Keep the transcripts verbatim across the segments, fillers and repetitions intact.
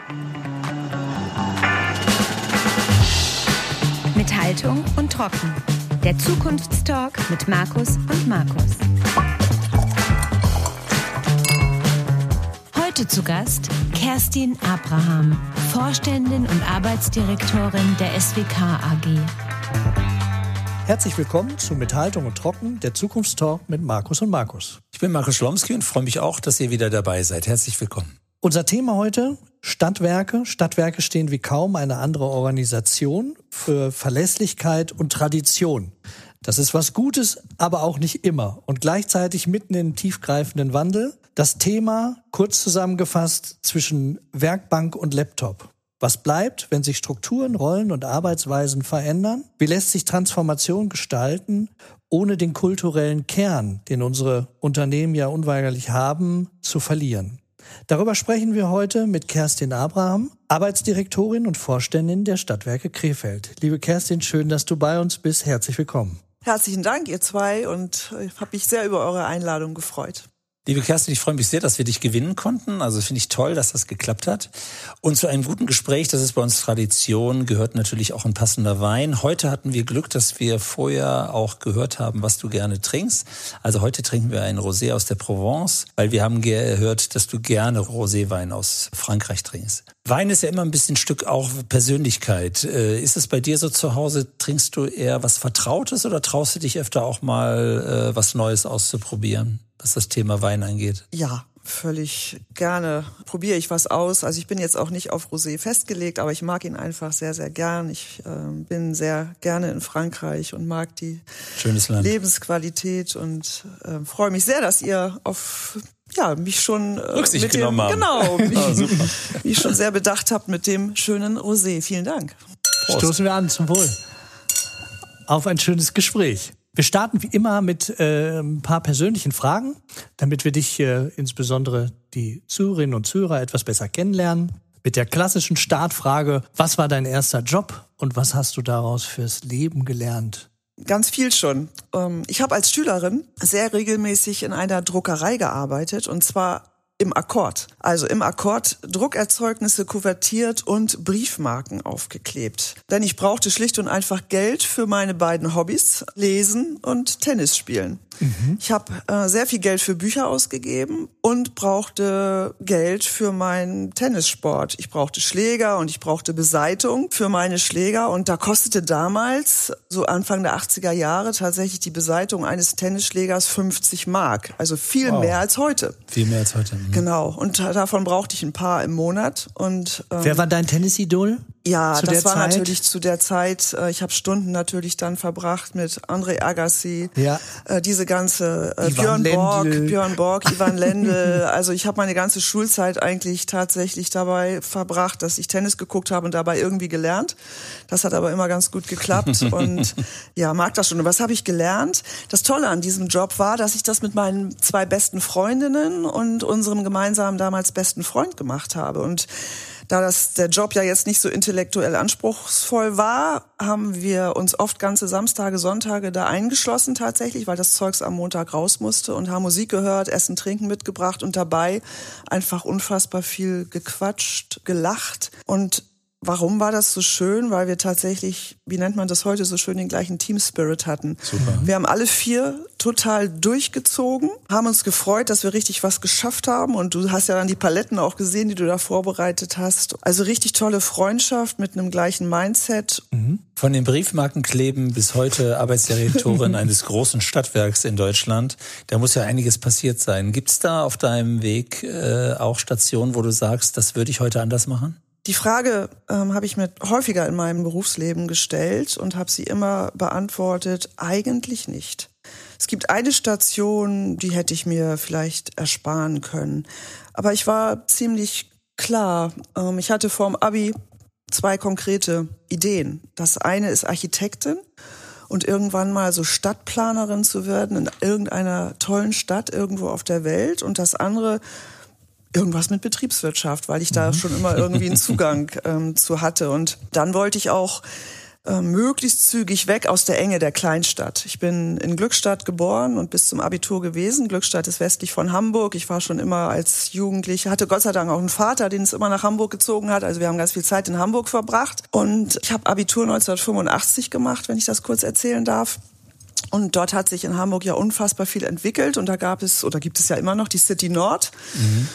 Mit Haltung und Trocken. Der Zukunftstalk mit Markus und Markus. Heute zu Gast Kerstin Abraham, Vorständin und Arbeitsdirektorin der S W K A G. Herzlich willkommen zu Mit Haltung und Trocken, der Zukunftstalk mit Markus und Markus. Ich bin Markus Schlomsky und freue mich auch, dass ihr wieder dabei seid. Herzlich willkommen. Unser Thema heute: Stadtwerke. Stadtwerke stehen wie kaum eine andere Organisation für Verlässlichkeit und Tradition. Das ist was Gutes, aber auch nicht immer. Und gleichzeitig mitten in tiefgreifenden Wandel. Das Thema, kurz zusammengefasst, zwischen Werkbank und Laptop. Was bleibt, wenn sich Strukturen, Rollen und Arbeitsweisen verändern? Wie lässt sich Transformation gestalten, ohne den kulturellen Kern, den unsere Unternehmen ja unweigerlich haben, zu verlieren? Darüber sprechen wir heute mit Kerstin Abraham, Arbeitsdirektorin und Vorständin der Stadtwerke Krefeld. Liebe Kerstin, schön, dass du bei uns bist. Herzlich willkommen. Herzlichen Dank, ihr zwei, und ich habe mich sehr über eure Einladung gefreut. Liebe Kerstin, ich freue mich sehr, dass wir dich gewinnen konnten. Also finde ich toll, dass das geklappt hat. Und zu einem guten Gespräch, das ist bei uns Tradition, gehört natürlich auch ein passender Wein. Heute hatten wir Glück, dass wir vorher auch gehört haben, was du gerne trinkst. Also heute trinken wir einen Rosé aus der Provence, weil wir haben gehört, dass du gerne Roséwein aus Frankreich trinkst. Wein ist ja immer ein bisschen ein Stück auch Persönlichkeit. Ist es bei dir so zu Hause, trinkst du eher was Vertrautes oder traust du dich öfter auch mal äh, was Neues auszuprobieren, was das Thema Wein angeht? Ja, völlig gerne probiere ich was aus. Also ich bin jetzt auch nicht auf Rosé festgelegt, aber ich mag ihn einfach sehr, sehr gern. Ich äh, bin sehr gerne in Frankreich und mag die Schönes Land. Lebensqualität und äh, freue mich sehr, dass ihr auf ja mich schon äh, Rücksicht mit dem, genommen haben. Genau, mich, oh, super. mich schon sehr bedacht habt mit dem schönen Rosé. Vielen Dank. Prost. Stoßen wir an, zum Wohl. Auf ein schönes Gespräch. Wir starten wie immer mit äh, ein paar persönlichen Fragen, damit wir dich, äh, insbesondere die Zuhörerinnen und Zuhörer, etwas besser kennenlernen. Mit der klassischen Startfrage: Was war dein erster Job und was hast du daraus fürs Leben gelernt? Ganz viel schon. Ich habe als Schülerin sehr regelmäßig in einer Druckerei gearbeitet, und zwar im Akkord. Also im Akkord Druckerzeugnisse kuvertiert und Briefmarken aufgeklebt. Denn ich brauchte schlicht und einfach Geld für meine beiden Hobbys, Lesen und Tennis spielen. Mhm. Ich habe äh, sehr viel Geld für Bücher ausgegeben und brauchte Geld für meinen Tennissport. Ich brauchte Schläger und ich brauchte Beseitung für meine Schläger. Und da kostete damals, so Anfang der achtziger Jahre, tatsächlich die Beseitung eines Tennisschlägers fünfzig Mark. Also viel wow. mehr als heute. Viel mehr als heute. Mhm. Genau. Und davon brauchte ich ein paar im Monat. Und ähm, wer war dein Tennisidol? Ja, zu das der war Zeit? natürlich zu der Zeit, äh, ich habe Stunden natürlich dann verbracht mit André Agassi, ja. äh, diese ganze äh, Ivan Björn Borg, Lendl. Björn Borg, Ivan Lendl. Also ich habe meine ganze Schulzeit eigentlich tatsächlich dabei verbracht, dass ich Tennis geguckt habe und dabei irgendwie gelernt. Das hat aber immer ganz gut geklappt und ja, mag das schon. Und was habe ich gelernt? Das Tolle an diesem Job war, dass ich das mit meinen zwei besten Freundinnen und unserem gemeinsamen damals besten Freund gemacht habe. Und da das der Job ja jetzt nicht so intellektuell anspruchsvoll war, haben wir uns oft ganze Samstage, Sonntage da eingeschlossen tatsächlich, weil das Zeugs am Montag raus musste, und haben Musik gehört, Essen, Trinken mitgebracht und dabei einfach unfassbar viel gequatscht, gelacht. Und warum war das so schön? Weil wir tatsächlich, wie nennt man das heute so schön, den gleichen Team-Spirit hatten. Super. Wir haben alle vier total durchgezogen, haben uns gefreut, dass wir richtig was geschafft haben, und du hast ja dann die Paletten auch gesehen, die du da vorbereitet hast. Also richtig tolle Freundschaft mit einem gleichen Mindset. Mhm. Von den Briefmarkenkleben bis heute Arbeitsdirektorin eines großen Stadtwerks in Deutschland. Da muss ja einiges passiert sein. Gibt's da auf deinem Weg äh, auch Stationen, wo du sagst, das würde ich heute anders machen? Die Frage ähm, habe ich mir häufiger in meinem Berufsleben gestellt und habe sie immer beantwortet: eigentlich nicht. Es gibt eine Station, die hätte ich mir vielleicht ersparen können. Aber ich war ziemlich klar. Ähm, ich hatte vorm Abi zwei konkrete Ideen. Das eine ist Architektin und irgendwann mal so Stadtplanerin zu werden in irgendeiner tollen Stadt irgendwo auf der Welt. Und das andere irgendwas mit Betriebswirtschaft, weil ich da schon immer irgendwie einen Zugang ähm, zu hatte. Und dann wollte ich auch äh, möglichst zügig weg aus der Enge der Kleinstadt. Ich bin in Glückstadt geboren und bis zum Abitur gewesen. Glückstadt ist westlich von Hamburg. Ich war schon immer als Jugendliche, hatte Gott sei Dank auch einen Vater, den es immer nach Hamburg gezogen hat. Also wir haben ganz viel Zeit in Hamburg verbracht. Und ich habe Abitur neunzehnhundertfünfundachtzig gemacht, wenn ich das kurz erzählen darf. Und dort hat sich in Hamburg ja unfassbar viel entwickelt. Und da gab es, oder gibt es ja immer noch, die City Nord. Mhm.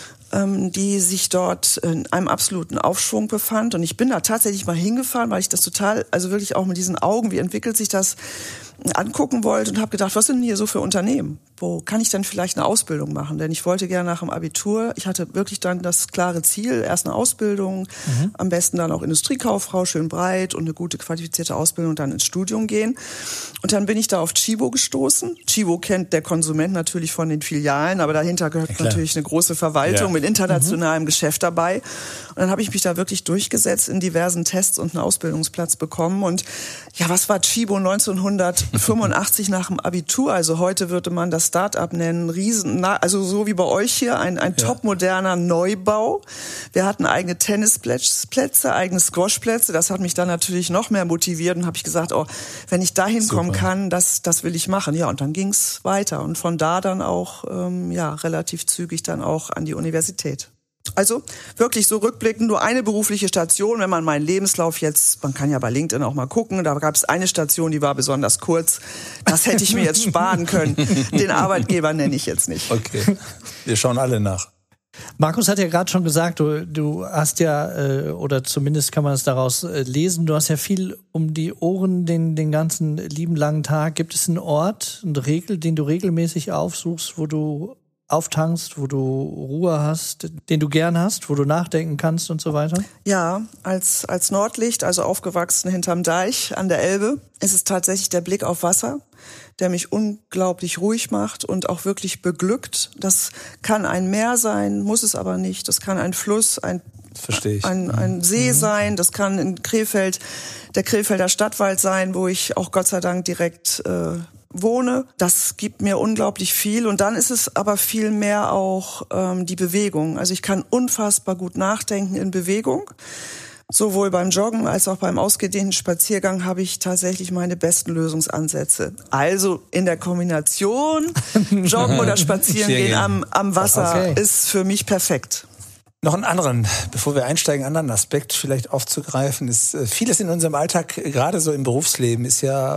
Die sich dort in einem absoluten Aufschwung befand. Und ich bin da tatsächlich mal hingefahren, weil ich das total, also wirklich auch mit diesen Augen, wie entwickelt sich das, angucken wollte und habe gedacht, was sind denn hier so für Unternehmen? Wo kann ich denn vielleicht eine Ausbildung machen? Denn ich wollte gerne nach dem Abitur, ich hatte wirklich dann das klare Ziel, erst eine Ausbildung, mhm. am besten dann auch Industriekauffrau, schön breit und eine gute qualifizierte Ausbildung, dann ins Studium gehen. Und dann bin ich da auf Tchibo gestoßen. Tchibo kennt der Konsument natürlich von den Filialen, aber dahinter gehört ja, natürlich eine große Verwaltung ja. mit internationalem mhm. Geschäft dabei. Und dann habe ich mich da wirklich durchgesetzt, in diversen Tests und einen Ausbildungsplatz bekommen. Und ja, was war Tchibo neunzehnhundertfünfundachtzig nach dem Abitur? Also heute würde man das Start-up nennen, riesen, also so wie bei euch hier, ein, ein ja. topmoderner Neubau. Wir hatten eigene Tennisplätze, eigene Squashplätze. Das hat mich dann natürlich noch mehr motiviert und habe ich gesagt, oh, wenn ich da hinkommen kann, das, das will ich machen. Ja, und dann ging's weiter und von da dann auch ähm, ja relativ zügig dann auch an die Universität. Also wirklich so rückblickend nur eine berufliche Station, wenn man meinen Lebenslauf jetzt, man kann ja bei LinkedIn auch mal gucken, da gab es eine Station, die war besonders kurz. Das hätte ich mir jetzt sparen können. Den Arbeitgeber nenne ich jetzt nicht. Okay, wir schauen alle nach. Markus hat ja gerade schon gesagt, du, du hast ja, äh, oder zumindest kann man es daraus äh, lesen, du hast ja viel um die Ohren den, den ganzen lieben langen Tag. Gibt es einen Ort, eine Regel, den du regelmäßig aufsuchst, wo du auftankst, wo du Ruhe hast, den du gern hast, wo du nachdenken kannst und so weiter? Ja, als, als Nordlicht, also aufgewachsen hinterm Deich an der Elbe, ist es tatsächlich der Blick auf Wasser, der mich unglaublich ruhig macht und auch wirklich beglückt. Das kann ein Meer sein, muss es aber nicht. Das kann ein Fluss, ein Verstehe ich. Ein, ein See sein, das kann in Krefeld der Krefelder Stadtwald sein, wo ich auch Gott sei Dank direkt äh, wohne. Das gibt mir unglaublich viel und dann ist es aber viel mehr auch ähm, die Bewegung. Also ich kann unfassbar gut nachdenken in Bewegung. Sowohl beim Joggen als auch beim ausgedehnten Spaziergang habe ich tatsächlich meine besten Lösungsansätze. Also in der Kombination Joggen oder Spazierengehen am, am Wasser okay. ist für mich perfekt. Noch einen anderen, bevor wir einsteigen, einen anderen Aspekt vielleicht aufzugreifen, ist vieles in unserem Alltag, gerade so im Berufsleben, ist ja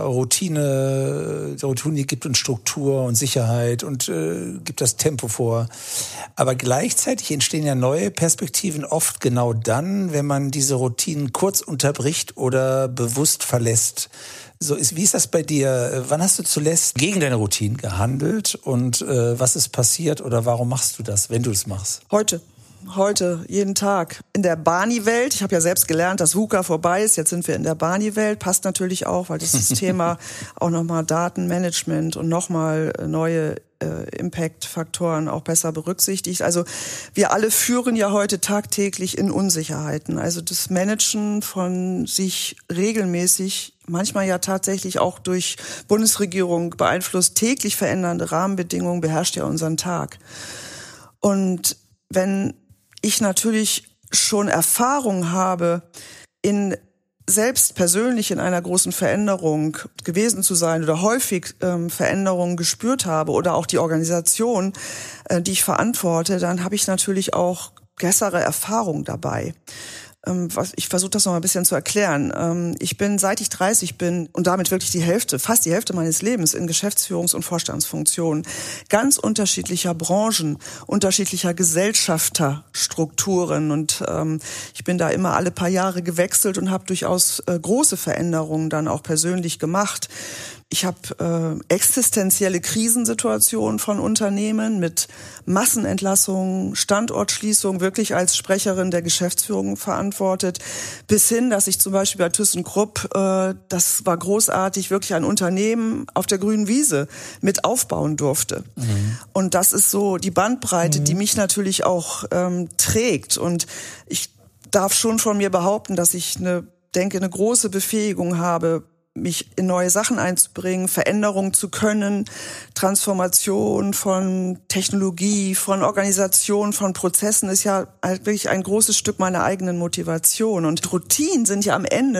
Routine, Routine gibt uns Struktur und Sicherheit und äh, gibt das Tempo vor. Aber gleichzeitig entstehen ja neue Perspektiven oft genau dann, wenn man diese Routinen kurz unterbricht oder bewusst verlässt. So ist, wie ist das bei dir? Wann hast du zuletzt gegen deine Routinen gehandelt und äh, was ist passiert oder warum machst du das, wenn du es machst? Heute. Heute, jeden Tag. In der Barney-Welt, ich habe ja selbst gelernt, dass VUCA vorbei ist, jetzt sind wir in der Barney-Welt, passt natürlich auch, weil das, das Thema auch nochmal Datenmanagement und nochmal neue äh, Impact-Faktoren auch besser berücksichtigt. Also wir alle führen ja heute tagtäglich in Unsicherheiten. Also das Managen von sich regelmäßig, manchmal ja tatsächlich auch durch Bundesregierung beeinflusst, täglich verändernde Rahmenbedingungen beherrscht ja unseren Tag. Und wenn ich natürlich schon Erfahrung habe, in selbst persönlich in einer großen Veränderung gewesen zu sein oder häufig ähm, Veränderungen gespürt habe oder auch die Organisation, äh, die ich verantworte, dann habe ich natürlich auch bessere Erfahrung dabei. Ich versuche das noch mal ein bisschen zu erklären. Ich bin, seit ich dreißig bin und damit wirklich die Hälfte, fast die Hälfte meines Lebens in Geschäftsführungs- und Vorstandsfunktionen, ganz unterschiedlicher Branchen, unterschiedlicher Gesellschafterstrukturen und ähm, ich bin da immer alle paar Jahre gewechselt und habe durchaus äh, große Veränderungen dann auch persönlich gemacht. Ich habe äh, existenzielle Krisensituationen von Unternehmen mit Massenentlassungen, Standortschließungen wirklich als Sprecherin der Geschäftsführung verantwortet, bis hin, dass ich zum Beispiel bei ThyssenKrupp, äh, das war großartig, wirklich ein Unternehmen auf der grünen Wiese mit aufbauen durfte. Mhm. Und das ist so die Bandbreite, mhm. die mich natürlich auch ähm, trägt. Und ich darf schon von mir behaupten, dass ich eine, denke, eine große Befähigung habe, mich in neue Sachen einzubringen, Veränderungen zu können, Transformation von Technologie, von Organisation, von Prozessen ist ja halt wirklich ein großes Stück meiner eigenen Motivation. Und Routinen sind ja am Ende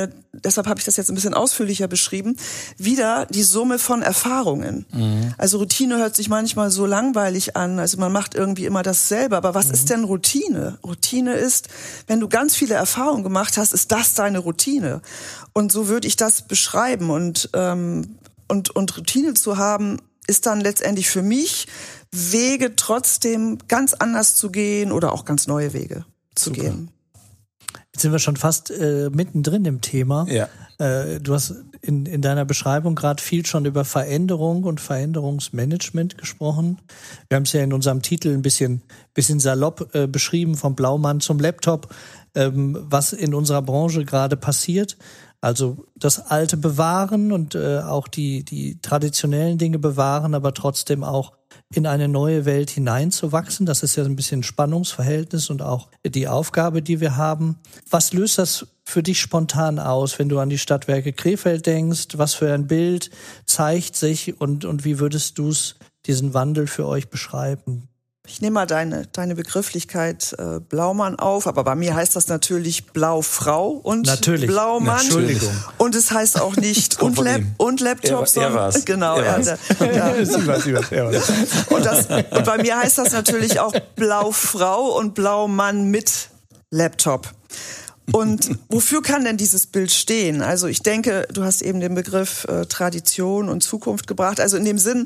deshalb habe ich das jetzt ein bisschen ausführlicher beschrieben, wieder die Summe von Erfahrungen. Mhm. Also Routine hört sich manchmal so langweilig an, also man macht irgendwie immer dasselbe, aber was mhm. ist denn Routine? Routine ist, wenn du ganz viele Erfahrungen gemacht hast, ist das deine Routine. Und so würde ich das beschreiben. Und, ähm, und, und Routine zu haben, ist dann letztendlich für mich, Wege trotzdem ganz anders zu gehen oder auch ganz neue Wege zu Super. gehen. Jetzt sind wir schon fast äh, mittendrin im Thema. Ja. Äh, du hast in, in deiner Beschreibung gerade viel schon über Veränderung und Veränderungsmanagement gesprochen. Wir haben es ja in unserem Titel ein bisschen, bisschen salopp äh, beschrieben, vom Blaumann zum Laptop, ähm, was in unserer Branche gerade passiert. Also das Alte bewahren und äh, auch die, die traditionellen Dinge bewahren, aber trotzdem auch in eine neue Welt hineinzuwachsen. Das ist ja ein bisschen ein Spannungsverhältnis und auch die Aufgabe, die wir haben. Was löst das für dich spontan aus, wenn du an die Stadtwerke Krefeld denkst? Was für ein Bild zeigt sich und, und wie würdest du es, diesen Wandel für euch beschreiben? Ich nehme mal deine, deine Begrifflichkeit äh, Blaumann auf, aber bei mir heißt das natürlich Blaufrau und natürlich. Blaumann. Entschuldigung. Und es heißt auch nicht und, Lab, und Laptop, sondern er war's. Genau. Er war's. Er, ja. Sie war's, sie war's, er war's. Und, das, und bei mir heißt das natürlich auch Blaufrau und Blaumann mit Laptop. Und wofür kann denn dieses Bild stehen? Also ich denke, du hast eben den Begriff äh, Tradition und Zukunft gebracht. Also in dem Sinn,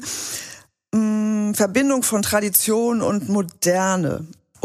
Verbindung von Tradition und Moderne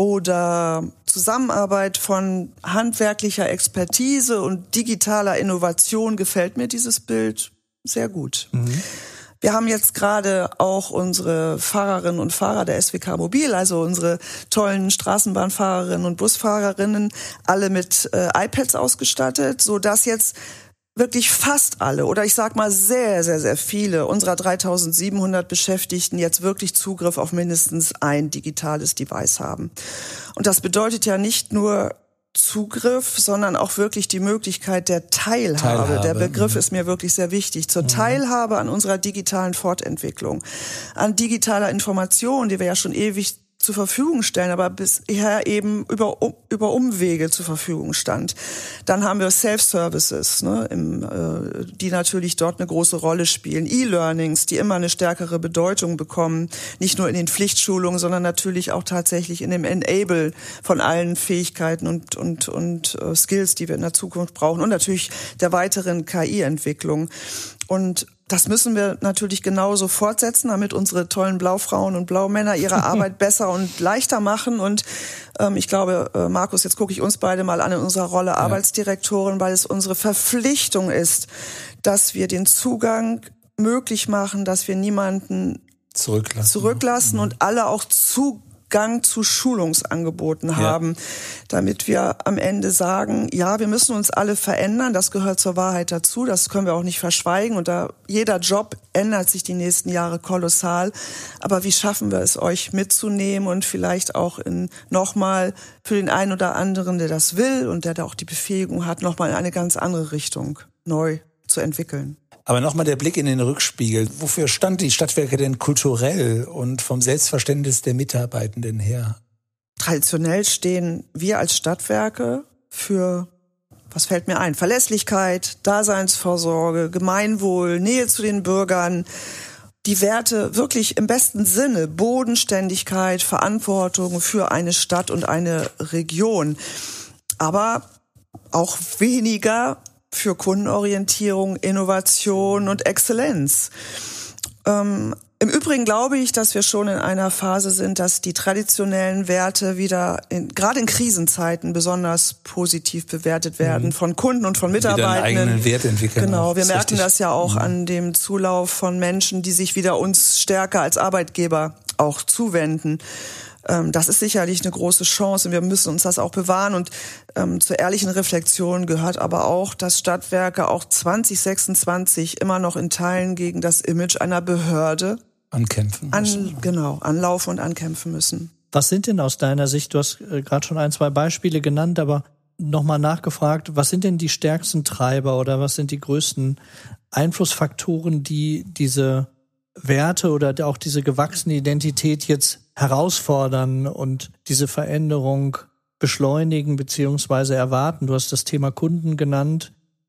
oder Zusammenarbeit von handwerklicher Expertise und digitaler Innovation gefällt mir dieses Bild sehr gut. Mhm. Wir haben jetzt gerade auch unsere Fahrerinnen und Fahrer der S W K Mobil, also unsere tollen Straßenbahnfahrerinnen und Busfahrerinnen, alle mit äh, iPads ausgestattet, so dass jetzt wirklich fast alle oder ich sag mal sehr, sehr, sehr viele unserer dreitausendsiebenhundert Beschäftigten jetzt wirklich Zugriff auf mindestens ein digitales Device haben. Und das bedeutet ja nicht nur Zugriff, sondern auch wirklich die Möglichkeit der Teilhabe. Teilhabe. Der Begriff mhm. ist mir wirklich sehr wichtig. Zur mhm. Teilhabe an unserer digitalen Fortentwicklung, an digitaler Information, die wir ja schon ewig zur Verfügung stellen, aber bisher eben über über Umwege zur Verfügung stand. Dann haben wir Self-Services, ne, im, äh, die natürlich dort eine große Rolle spielen. E-Learnings, die immer eine stärkere Bedeutung bekommen, nicht nur in den Pflichtschulungen, sondern natürlich auch tatsächlich in dem Enable von allen Fähigkeiten und und und äh, Skills, die wir in der Zukunft brauchen und natürlich der weiteren K I-Entwicklung. Und das müssen wir natürlich genauso fortsetzen, damit unsere tollen Blaufrauen und Blaumänner ihre Arbeit besser und leichter machen. Und ähm, ich glaube, äh, Markus, jetzt gucke ich uns beide mal an in unserer Rolle ja. Arbeitsdirektorin, weil es unsere Verpflichtung ist, dass wir den Zugang möglich machen, dass wir niemanden zurücklassen, zurücklassen mhm. und alle auch Zugang zu Schulungsangeboten haben, ja. damit wir am Ende sagen, ja, wir müssen uns alle verändern, das gehört zur Wahrheit dazu, das können wir auch nicht verschweigen und da jeder Job ändert sich die nächsten Jahre kolossal, aber wie schaffen wir es, euch mitzunehmen und vielleicht auch in nochmal für den einen oder anderen, der das will und der da auch die Befähigung hat, nochmal in eine ganz andere Richtung neu zu entwickeln. Aber nochmal der Blick in den Rückspiegel. Wofür stand die Stadtwerke denn kulturell und vom Selbstverständnis der Mitarbeitenden her? Traditionell stehen wir als Stadtwerke für, was fällt mir ein, Verlässlichkeit, Daseinsvorsorge, Gemeinwohl, Nähe zu den Bürgern, die Werte wirklich im besten Sinne, Bodenständigkeit, Verantwortung für eine Stadt und eine Region. Aber auch weniger für Kundenorientierung, Innovation und Exzellenz. Ähm, im Übrigen glaube ich, dass wir schon in einer Phase sind, dass die traditionellen Werte wieder, in, gerade in Krisenzeiten, besonders positiv bewertet werden mhm. von Kunden und von Mitarbeitenden. Wieder einen eigenen Wert entwickeln. Genau, auch. wir Das merken richtig. das ja auch mhm. an dem Zulauf von Menschen, die sich wieder uns stärker als Arbeitgeber auch zuwenden. Das ist sicherlich eine große Chance und wir müssen uns das auch bewahren. Und ähm, zur ehrlichen Reflexion gehört aber auch, dass Stadtwerke auch zwanzig sechsundzwanzig immer noch in Teilen gegen das Image einer Behörde ankämpfen müssen. An, genau, anlaufen und ankämpfen müssen. Was sind denn aus deiner Sicht, du hast äh, gerade schon ein, zwei Beispiele genannt, aber nochmal nachgefragt, was sind denn die stärksten Treiber oder was sind die größten Einflussfaktoren, die diese Werte oder auch diese gewachsene Identität jetzt herausfordern und diese Veränderung beschleunigen beziehungsweise erwarten? Du hast das Thema Kunden genannt.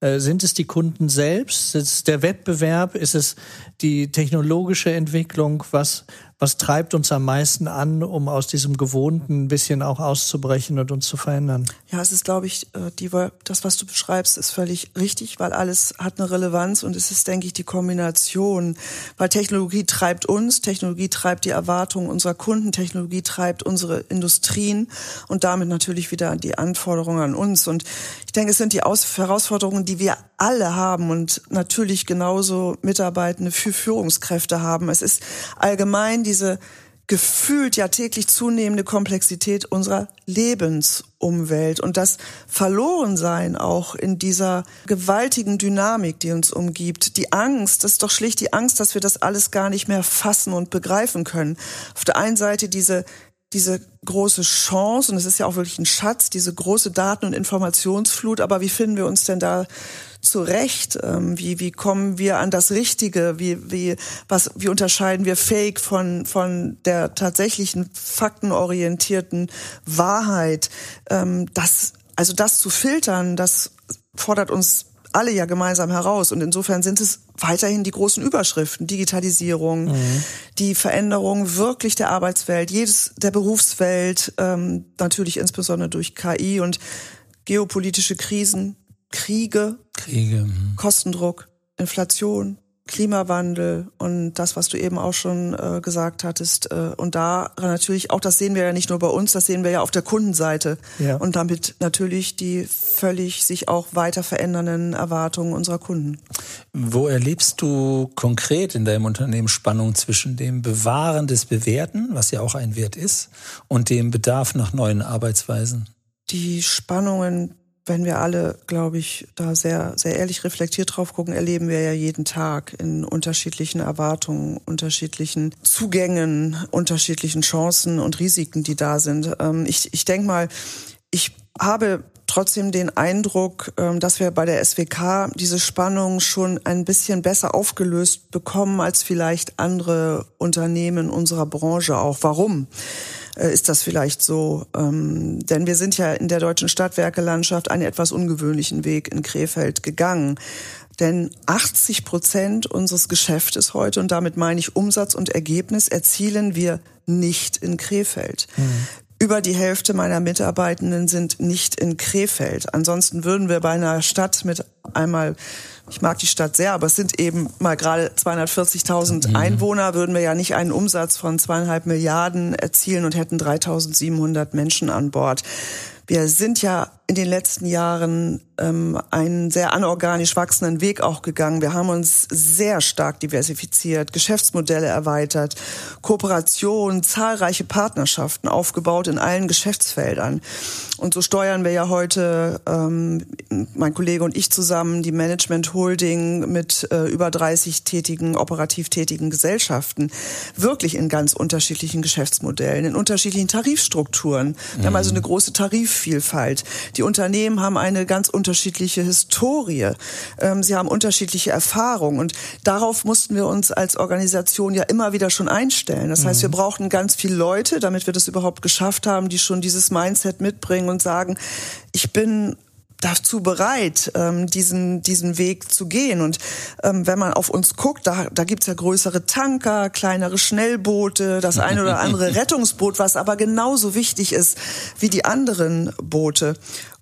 Äh, sind es die Kunden selbst? Ist es der Wettbewerb? Ist es die technologische Entwicklung? Was, was treibt uns am meisten an, um aus diesem Gewohnten ein bisschen auch auszubrechen und uns zu verändern? Ja, es ist, glaube ich, die, das, was du beschreibst, ist völlig richtig, weil alles hat eine Relevanz und es ist, denke ich, die Kombination. Weil Technologie treibt uns, Technologie treibt die Erwartungen unserer Kunden, Technologie treibt unsere Industrien und damit natürlich wieder die Anforderungen an uns. Und ich denke, es sind die Aus- Herausforderungen, die wir alle haben und natürlich genauso Mitarbeitende für Führungskräfte haben. Es ist allgemein diese gefühlt ja täglich zunehmende Komplexität unserer Lebensumwelt und das Verlorensein auch in dieser gewaltigen Dynamik, die uns umgibt. Die Angst, das ist doch schlicht die Angst, dass wir das alles gar nicht mehr fassen und begreifen können. Auf der einen Seite diese diese große Chance, und es ist ja auch wirklich ein Schatz, diese große Daten- und Informationsflut, aber wie finden wir uns denn da zurecht? Ähm, wie, wie kommen wir an das Richtige? Wie, wie, was, wie unterscheiden wir Fake von, von der tatsächlichen faktenorientierten Wahrheit? Ähm, das, also das zu filtern, das fordert uns alle ja gemeinsam heraus. Und insofern sind es weiterhin die großen Überschriften, Digitalisierung, mhm. die Veränderung wirklich der Arbeitswelt, jedes der Berufswelt, ähm, natürlich insbesondere durch K I und geopolitische Krisen, Kriege, Kriege, mhm. Kostendruck, Inflation, Klimawandel und das, was du eben auch schon äh, gesagt hattest. Äh, und da natürlich auch, das sehen wir ja nicht nur bei uns, das sehen wir ja auf der Kundenseite. Ja. Und damit natürlich die völlig sich auch weiter verändernden Erwartungen unserer Kunden. Wo erlebst du konkret in deinem Unternehmen Spannung zwischen dem Bewahren des Bewährten, was ja auch ein Wert ist, und dem Bedarf nach neuen Arbeitsweisen? Die Spannungen, wenn wir alle, glaube ich, da sehr, sehr ehrlich reflektiert drauf gucken, erleben wir ja jeden Tag in unterschiedlichen Erwartungen, unterschiedlichen Zugängen, unterschiedlichen Chancen und Risiken, die da sind. Ich, ich denke mal, ich habe trotzdem den Eindruck, dass wir bei der S W K diese Spannung schon ein bisschen besser aufgelöst bekommen als vielleicht andere Unternehmen unserer Branche auch. Warum ist das vielleicht so? Ähm, denn wir sind ja in der deutschen Stadtwerkelandschaft einen etwas ungewöhnlichen Weg in Krefeld gegangen. Denn achtzig Prozent unseres Geschäftes heute, und damit meine ich Umsatz und Ergebnis, erzielen wir nicht in Krefeld. Mhm. Über die Hälfte meiner Mitarbeitenden sind nicht in Krefeld. Ansonsten würden wir bei einer Stadt mit einmal, ich mag die Stadt sehr, aber es sind eben mal gerade zweihundertvierzigtausend mhm. Einwohner, würden wir ja nicht einen Umsatz von zweieinhalb Milliarden erzielen und hätten dreitausendsiebenhundert Menschen an Bord. Wir sind ja in den letzten Jahren ähm, einen sehr anorganisch wachsenden Weg auch gegangen. Wir haben uns sehr stark diversifiziert, Geschäftsmodelle erweitert, Kooperationen, zahlreiche Partnerschaften aufgebaut in allen Geschäftsfeldern. Und so steuern wir ja heute, ähm, mein Kollege und ich zusammen, die Management Holding mit äh, über dreißig tätigen, operativ tätigen Gesellschaften, wirklich in ganz unterschiedlichen Geschäftsmodellen, in unterschiedlichen Tarifstrukturen. Wir mhm. haben also eine große Tarifvielfalt. Die Unternehmen haben eine ganz unterschiedliche Historie. Ähm, sie haben unterschiedliche Erfahrungen. Und darauf mussten wir uns als Organisation ja immer wieder schon einstellen. Das heißt, wir brauchten ganz viele Leute, damit wir das überhaupt geschafft haben, die schon dieses Mindset mitbringen und sagen, ich bin dazu bereit, ähm, diesen diesen Weg zu gehen. Und ähm, wenn man auf uns guckt, da, da gibt's ja größere Tanker, kleinere Schnellboote, das eine oder andere Rettungsboot, was aber genauso wichtig ist wie die anderen Boote.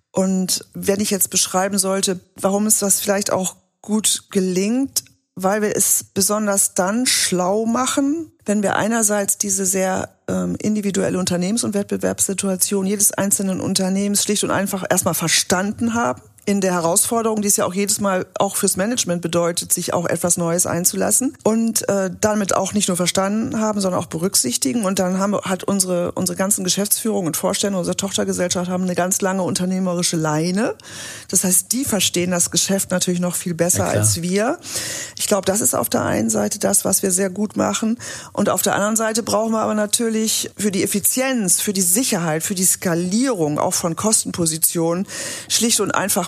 Und wenn ich jetzt beschreiben sollte, warum es das vielleicht auch gut gelingt, weil wir es besonders dann schlau machen, wenn wir einerseits diese sehr ähm, individuelle Unternehmens- und Wettbewerbssituation jedes einzelnen Unternehmens schlicht und einfach erstmal verstanden haben, in der Herausforderung, die es ja auch jedes Mal auch fürs Management bedeutet, sich auch etwas Neues einzulassen und äh, damit auch nicht nur verstanden haben, sondern auch berücksichtigen. Und dann haben, hat unsere unsere ganzen Geschäftsführung und Vorstände, unsere Tochtergesellschaft haben eine ganz lange unternehmerische Leine. Das heißt, die verstehen das Geschäft natürlich noch viel besser ja, als wir. Ich glaube, das ist auf der einen Seite das, was wir sehr gut machen. Und auf der anderen Seite brauchen wir aber natürlich für die Effizienz, für die Sicherheit, für die Skalierung auch von Kostenpositionen schlicht und einfach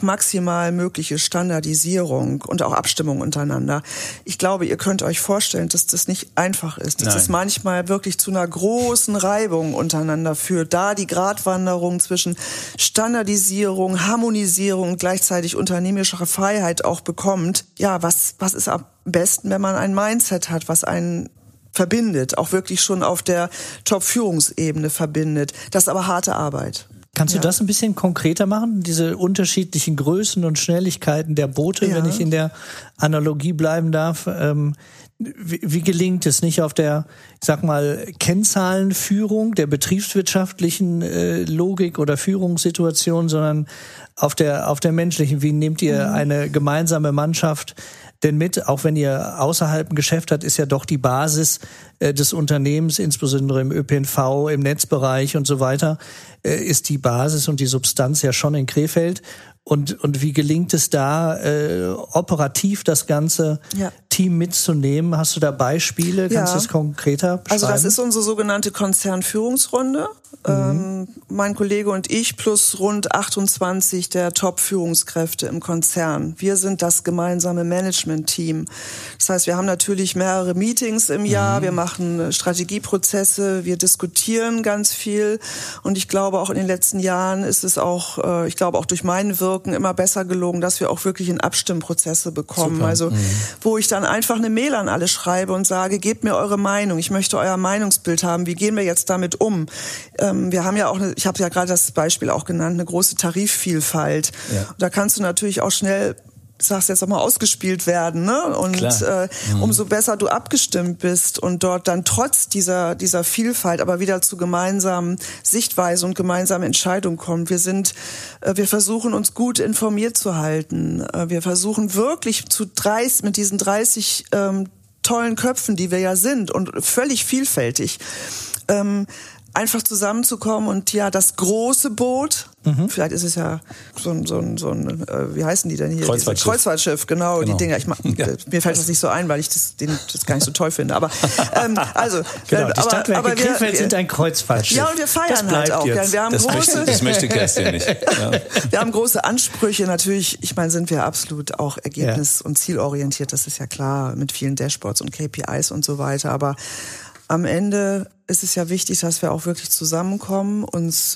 einfach maximal mögliche Standardisierung und auch Abstimmung untereinander. Ich glaube, ihr könnt euch vorstellen, dass das nicht einfach ist. Dass das manchmal wirklich zu einer großen Reibung untereinander führt. Da die Gratwanderung zwischen Standardisierung, Harmonisierung und gleichzeitig unternehmerischer Freiheit auch bekommt. Ja, was, was ist am besten, wenn man ein Mindset hat, was einen verbindet, auch wirklich schon auf der Top-Führungsebene verbindet. Das ist aber harte Arbeit. Kannst du ja. das ein bisschen konkreter machen? Diese unterschiedlichen Größen und Schnelligkeiten der Boote, ja. wenn ich in der Analogie bleiben darf. Ähm, wie, wie gelingt es nicht auf der, ich sag mal, Kennzahlenführung, der betriebswirtschaftlichen äh, Logik oder Führungssituation, sondern auf der, auf der menschlichen? Wie nehmt ihr mhm. eine gemeinsame Mannschaft denn mit, auch wenn ihr außerhalb ein Geschäft habt, ist ja doch die Basis äh, des Unternehmens, insbesondere im Ö P N V, im Netzbereich und so weiter, äh, ist die Basis und die Substanz ja schon in Krefeld. Und, und wie gelingt es da, äh, operativ das ganze ja. Team mitzunehmen? Hast du da Beispiele? Kannst ja. du das konkreter beschreiben? Also das ist unsere sogenannte Konzernführungsrunde. Mhm. Ähm, mein Kollege und ich plus rund achtundzwanzig der Top-Führungskräfte im Konzern. Wir sind das gemeinsame Management-Team. Das heißt, wir haben natürlich mehrere Meetings im Jahr, mhm. wir machen Strategieprozesse, wir diskutieren ganz viel. Und ich glaube, auch in den letzten Jahren ist es auch, äh, ich glaube auch durch mein Wirken immer besser gelungen, dass wir auch wirklich in Abstimmprozesse bekommen. Super. Also, mhm. wo ich dann einfach eine Mail an alle schreibe und sage, gebt mir eure Meinung, ich möchte euer Meinungsbild haben, wie gehen wir jetzt damit um? Ähm, wir haben ja auch, eine, ich habe ja gerade das Beispiel auch genannt, eine große Tarifvielfalt. Ja. Da kannst du natürlich auch schnell, sagst jetzt auch mal, ausgespielt werden, ne? Und äh, mhm. umso besser du abgestimmt bist und dort dann trotz dieser dieser Vielfalt aber wieder zu gemeinsamen Sichtweisen und gemeinsamen Entscheidungen kommt. Wir sind, äh, wir versuchen uns gut informiert zu halten. Äh, wir versuchen wirklich zu dreißig mit diesen dreißig ähm, tollen Köpfen, die wir ja sind und völlig vielfältig, ähm, einfach zusammenzukommen und ja, das große Boot, mhm. vielleicht ist es ja so ein, so ein, so ein äh, wie heißen die denn hier? Kreuzfahrtschiff. Kreuzfahrtschiff, genau, genau, die Dinger. Ich mach, ja. Mir fällt das nicht so ein, weil ich das, den, das gar nicht so toll finde. Aber ähm, also, genau, die aber, Stadtwerke aber wir, Krefeld sind ein Kreuzfahrtschiff. Ja, und wir feiern halt auch. Jetzt. Wir haben das, große, möchte, das möchte Kerstin nicht. Ja. Wir haben große Ansprüche. Natürlich, ich meine, sind wir absolut auch ergebnis- ja. und zielorientiert, das ist ja klar, mit vielen Dashboards und K P Is und so weiter. Aber am Ende ist es ja wichtig, dass wir auch wirklich zusammenkommen, uns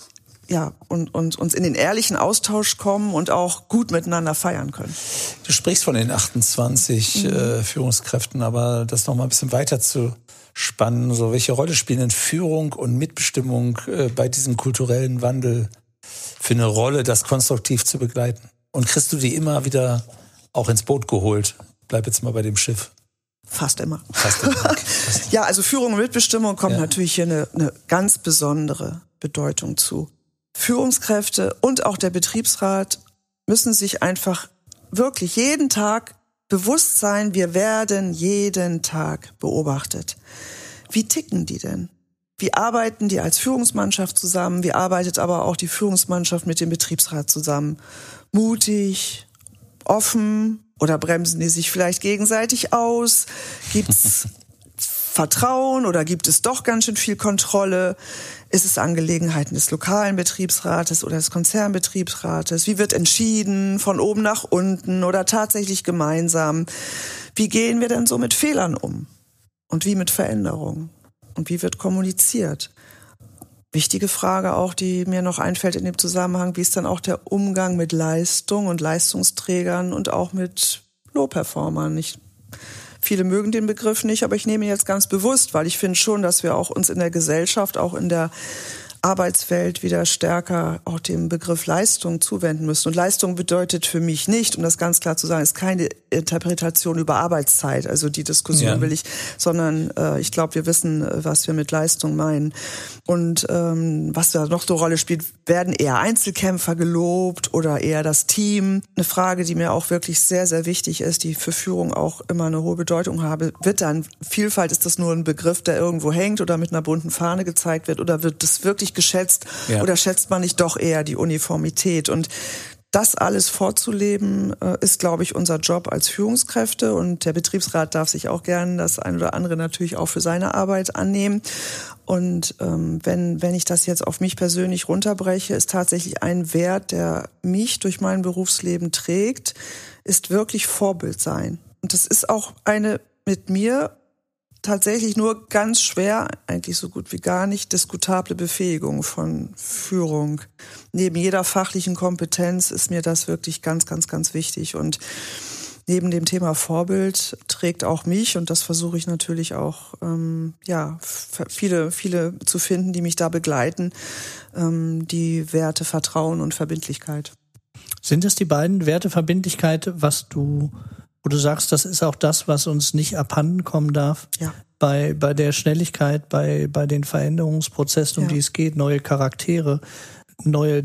ja und, und uns in den ehrlichen Austausch kommen und auch gut miteinander feiern können. Du sprichst von den achtundzwanzig mhm. äh, Führungskräften, aber das noch mal ein bisschen weiter zu spannen. So, welche Rolle spielen denn Führung und Mitbestimmung äh, bei diesem kulturellen Wandel für eine Rolle, das konstruktiv zu begleiten? Und kriegst du die immer wieder auch ins Boot geholt? Bleib jetzt mal bei dem Schiff. Fast immer. Fast immer. Ja, also Führung und Mitbestimmung kommt ja. natürlich hier eine, eine ganz besondere Bedeutung zu. Führungskräfte und auch der Betriebsrat müssen sich einfach wirklich jeden Tag bewusst sein, wir werden jeden Tag beobachtet. Wie ticken die denn? Wie arbeiten die als Führungsmannschaft zusammen? Wie arbeitet aber auch die Führungsmannschaft mit dem Betriebsrat zusammen? Mutig, offen, oder bremsen die sich vielleicht gegenseitig aus? Gibt's Vertrauen oder gibt es doch ganz schön viel Kontrolle? Ist es Angelegenheiten des lokalen Betriebsrates oder des Konzernbetriebsrates? Wie wird entschieden, von oben nach unten oder tatsächlich gemeinsam? Wie gehen wir denn so mit Fehlern um? Und wie mit Veränderungen? Und wie wird kommuniziert? Wichtige Frage auch, die mir noch einfällt in dem Zusammenhang, wie ist dann auch der Umgang mit Leistung und Leistungsträgern und auch mit Low-Performern? Ich, viele mögen den Begriff nicht, aber ich nehme ihn jetzt ganz bewusst, weil ich finde schon, dass wir auch uns in der Gesellschaft, auch in der Arbeitswelt wieder stärker auch dem Begriff Leistung zuwenden müssen. Und Leistung bedeutet für mich nicht, um das ganz klar zu sagen, ist keine Interpretation über Arbeitszeit, also die Diskussion ja. will ich, sondern äh, ich glaube, wir wissen, was wir mit Leistung meinen. Und ähm, was da noch eine Rolle spielt, werden eher Einzelkämpfer gelobt oder eher das Team? Eine Frage, die mir auch wirklich sehr, sehr wichtig ist, die für Führung auch immer eine hohe Bedeutung habe. Wird dann Vielfalt, ist das nur ein Begriff, der irgendwo hängt oder mit einer bunten Fahne gezeigt wird, oder wird das wirklich geschätzt ja. oder schätzt man nicht doch eher die Uniformität? Und das alles vorzuleben, äh, ist, glaube ich, unser Job als Führungskräfte. Und der Betriebsrat darf sich auch gern das ein oder andere natürlich auch für seine Arbeit annehmen. Und ähm, wenn, wenn ich das jetzt auf mich persönlich runterbreche, ist tatsächlich ein Wert, der mich durch mein Berufsleben trägt, ist wirklich Vorbild sein. Und das ist auch eine mit mir tatsächlich nur ganz schwer, eigentlich so gut wie gar nicht, diskutable Befähigung von Führung. Neben jeder fachlichen Kompetenz ist mir das wirklich ganz, ganz, ganz wichtig. Und neben dem Thema Vorbild trägt auch mich, und das versuche ich natürlich auch, ähm, ja, viele, viele zu finden, die mich da begleiten, ähm, die Werte Vertrauen und Verbindlichkeit. Sind es die beiden Werte Verbindlichkeit, was du wo du sagst, das ist auch das, was uns nicht abhanden kommen darf? Ja. Bei, bei der Schnelligkeit, bei, bei den Veränderungsprozessen, um ja. die es geht, neue Charaktere, neue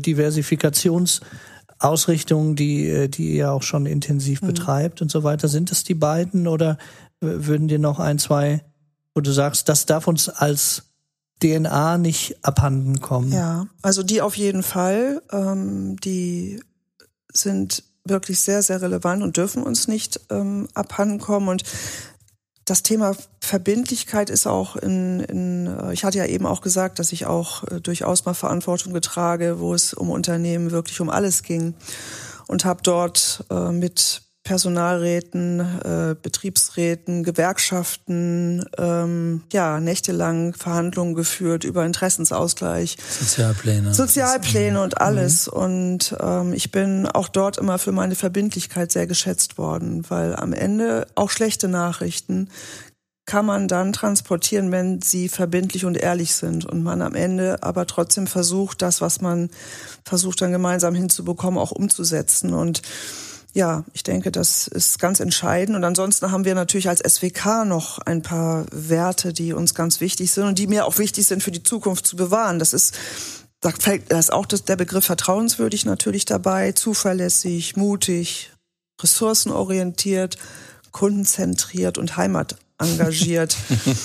Diversifikationsausrichtungen, die, die ihr auch schon intensiv mhm. betreibt und so weiter. Sind es die beiden oder würden dir noch ein, zwei, wo du sagst, das darf uns als D N A nicht abhanden kommen? Ja, also die auf jeden Fall, ähm, die sind wirklich sehr, sehr relevant und dürfen uns nicht ähm, abhanden kommen. Und das Thema Verbindlichkeit ist auch in, in, ich hatte ja eben auch gesagt, dass ich auch äh, durchaus mal Verantwortung getrage, wo es um Unternehmen wirklich um alles ging. Und habe dort äh, mit Personalräten, äh, Betriebsräten, Gewerkschaften, ähm, ja, nächtelang Verhandlungen geführt über Interessensausgleich. Sozialpläne. Sozialpläne und alles. Mhm. Und ähm, ich bin auch dort immer für meine Verbindlichkeit sehr geschätzt worden, weil am Ende auch schlechte Nachrichten kann man dann transportieren, wenn sie verbindlich und ehrlich sind und man am Ende aber trotzdem versucht, das, was man versucht dann gemeinsam hinzubekommen, auch umzusetzen. Und ja, ich denke, das ist ganz entscheidend. Und ansonsten haben wir natürlich als S W K noch ein paar Werte, die uns ganz wichtig sind und die mir auch wichtig sind, für die Zukunft zu bewahren. Das ist, da fällt, da ist auch das, der Begriff vertrauenswürdig natürlich dabei, zuverlässig, mutig, ressourcenorientiert, kundenzentriert und heimatengagiert.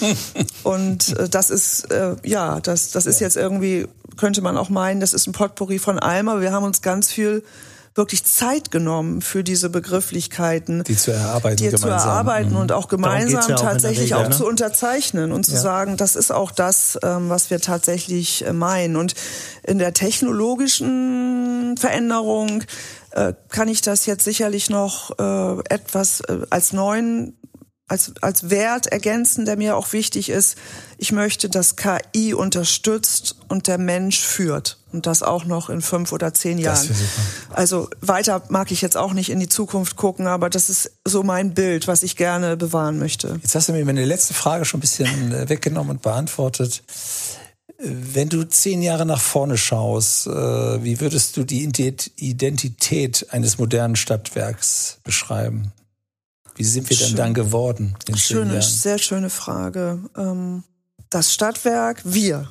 Und äh, das ist, äh, ja, das, das ist jetzt irgendwie, könnte man auch meinen, das ist ein Potpourri von allem, aber wir haben uns ganz viel wirklich Zeit genommen für diese Begrifflichkeiten. Die zu erarbeiten Die gemeinsam. zu erarbeiten mhm. und auch gemeinsam ja auch tatsächlich Regel, auch ne? zu unterzeichnen und zu ja. sagen, das ist auch das, was wir tatsächlich meinen. Und in der technologischen Veränderung kann ich das jetzt sicherlich noch etwas als neuen Als, als Wert ergänzen, der mir auch wichtig ist. Ich möchte, dass K I unterstützt und der Mensch führt. Und das auch noch in fünf oder zehn Jahren. Das super. Also weiter mag ich jetzt auch nicht in die Zukunft gucken, aber das ist so mein Bild, was ich gerne bewahren möchte. Jetzt hast du mir meine letzte Frage schon ein bisschen weggenommen und beantwortet. Wenn du zehn Jahre nach vorne schaust, wie würdest du die Identität eines modernen Stadtwerks beschreiben? Wie sind wir denn Schön. dann geworden? In schöne, Jahren? Sehr schöne Frage. Das Stadtwerk, wir,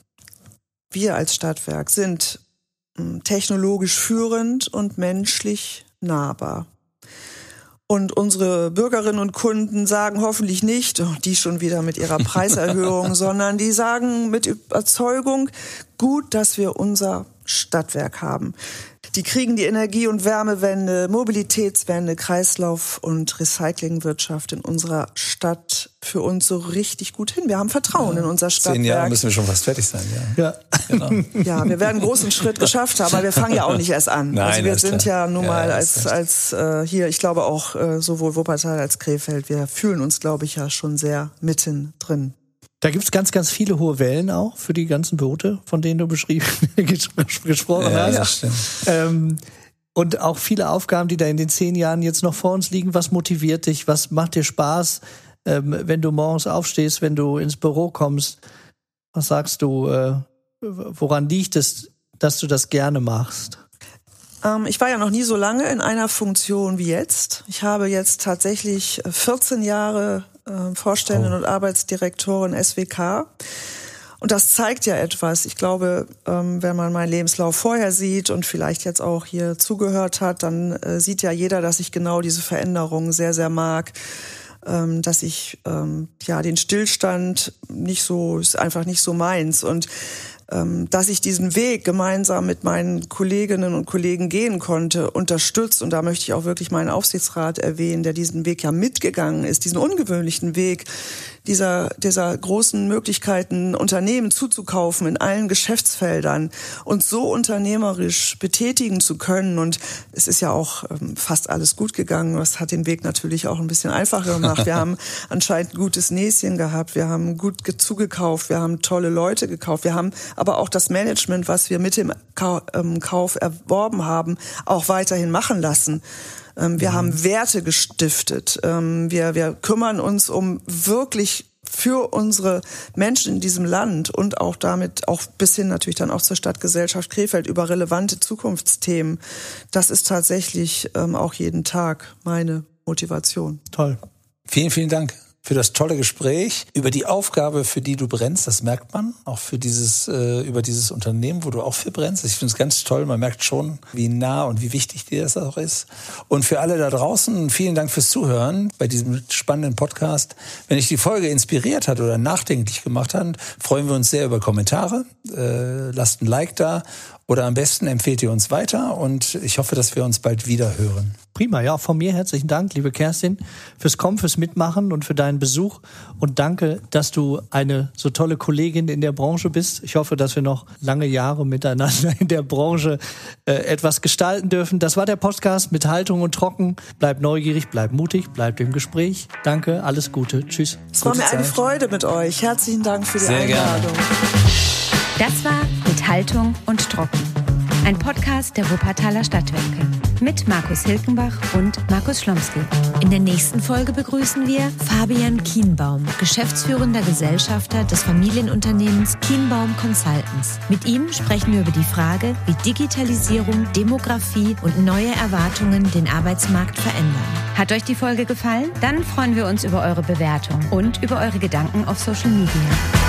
wir als Stadtwerk sind technologisch führend und menschlich nahbar. Und unsere Bürgerinnen und Kunden sagen hoffentlich nicht, oh, die schon wieder mit ihrer Preiserhöhung, sondern die sagen mit Überzeugung, gut, dass wir unser Stadtwerk haben. Die kriegen die Energie- und Wärmewende, Mobilitätswende, Kreislauf- und Recyclingwirtschaft in unserer Stadt für uns so richtig gut hin. Wir haben Vertrauen ja. in unser Stadtwerk. Zehn Jahre müssen wir schon fast fertig sein, ja. Ja, genau. ja wir werden einen großen Schritt geschafft haben, aber wir fangen ja auch nicht erst an. Nein, also wir sind klar. ja nun ja, mal ja, als, als äh, hier, ich glaube auch äh, sowohl Wuppertal als Krefeld, wir fühlen uns, glaube ich, ja schon sehr mittendrin. Da gibt's ganz, ganz viele hohe Wellen auch für die ganzen Boote, von denen du beschrieben, gesprochen ja, hast. Ja, stimmt. Ähm, und auch viele Aufgaben, die da in den zehn Jahren jetzt noch vor uns liegen. Was motiviert dich? Was macht dir Spaß, ähm, wenn du morgens aufstehst, wenn du ins Büro kommst? Was sagst du, äh, woran liegt es, dass du das gerne machst? Ähm, ich war ja noch nie so lange in einer Funktion wie jetzt. Ich habe jetzt tatsächlich vierzehn Jahre Vorständin oh. und Arbeitsdirektorin S W K. Und das zeigt ja etwas. Ich glaube, wenn man meinen Lebenslauf vorher sieht und vielleicht jetzt auch hier zugehört hat, dann sieht ja jeder, dass ich genau diese Veränderungen sehr, sehr mag. Dass ich ja den Stillstand nicht so, ist einfach nicht so meins. Und dass ich diesen Weg gemeinsam mit meinen Kolleginnen und Kollegen gehen konnte, unterstützt. Und da möchte ich auch wirklich meinen Aufsichtsrat erwähnen, der diesen Weg ja mitgegangen ist, diesen ungewöhnlichen Weg, dieser, dieser großen Möglichkeiten, Unternehmen zuzukaufen in allen Geschäftsfeldern und so unternehmerisch betätigen zu können. Und es ist ja auch ähm, fast alles gut gegangen. Das hat den Weg natürlich auch ein bisschen einfacher gemacht. Wir haben anscheinend ein gutes Näschen gehabt. Wir haben gut zugekauft. Wir haben tolle Leute gekauft. Wir haben aber auch das Management, was wir mit dem Kauf erworben haben, auch weiterhin machen lassen. Wir haben Werte gestiftet. Wir, wir kümmern uns um wirklich für unsere Menschen in diesem Land und auch damit auch bis hin natürlich dann auch zur Stadtgesellschaft Krefeld über relevante Zukunftsthemen. Das ist tatsächlich ähm, auch jeden Tag meine Motivation. Toll. Vielen, vielen Dank für das tolle Gespräch, über die Aufgabe, für die du brennst, das merkt man, auch für dieses, äh, über dieses Unternehmen, wo du auch für brennst. Ich finde es ganz toll, man merkt schon, wie nah und wie wichtig dir das auch ist. Und für alle da draußen, vielen Dank fürs Zuhören bei diesem spannenden Podcast. Wenn dich die Folge inspiriert hat oder nachdenklich gemacht hat, freuen wir uns sehr über Kommentare. Äh, lasst ein Like da oder am besten empfehlt ihr uns weiter und ich hoffe, dass wir uns bald wieder hören. Prima, ja, von mir herzlichen Dank, liebe Kerstin, fürs Kommen, fürs Mitmachen und für deinen Besuch. Und danke, dass du eine so tolle Kollegin in der Branche bist. Ich hoffe, dass wir noch lange Jahre miteinander in der Branche äh, etwas gestalten dürfen. Das war der Podcast mit Haltung und Trocken. Bleib neugierig, bleib mutig, bleib im Gespräch. Danke, alles Gute, tschüss. Es war mir eine Freude mit euch. Herzlichen Dank für die Sehr Einladung. Gerne. Das war Mit Haltung und Trocken, ein Podcast der Wuppertaler Stadtwerke mit Markus Hilkenbach und Markus Schlomsky. In der nächsten Folge begrüßen wir Fabian Kienbaum, geschäftsführender Gesellschafter des Familienunternehmens Kienbaum Consultants. Mit ihm sprechen wir über die Frage, wie Digitalisierung, Demografie und neue Erwartungen den Arbeitsmarkt verändern. Hat euch die Folge gefallen? Dann freuen wir uns über eure Bewertung und über eure Gedanken auf Social Media.